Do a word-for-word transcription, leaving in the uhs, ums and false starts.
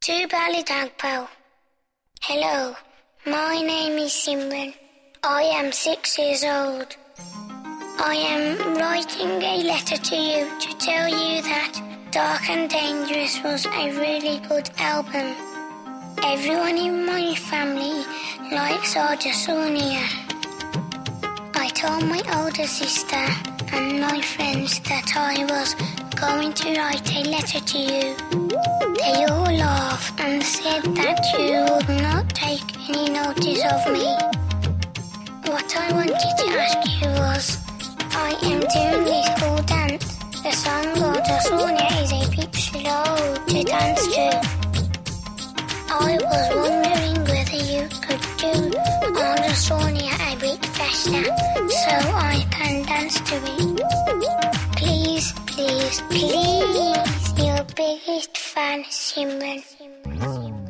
To Ballydagpal. Hello, my name is Simran. I am six years old. I am writing a letter to you to tell you that Dark and Dangerous was a really good album. Everyone in my family likes Arja Sonia. I told my older sister and my friends that I was going to write a letter to you. They all laughed and said that you would not take any notice of me. What I wanted to ask you was, I am doing this school dance. The song Arja Sonia is a bit slow to dance to. I was wondering whether you could do Arja Sonia a bit faster so I can dance to it. Please, please, please, your biggest fan, Simran.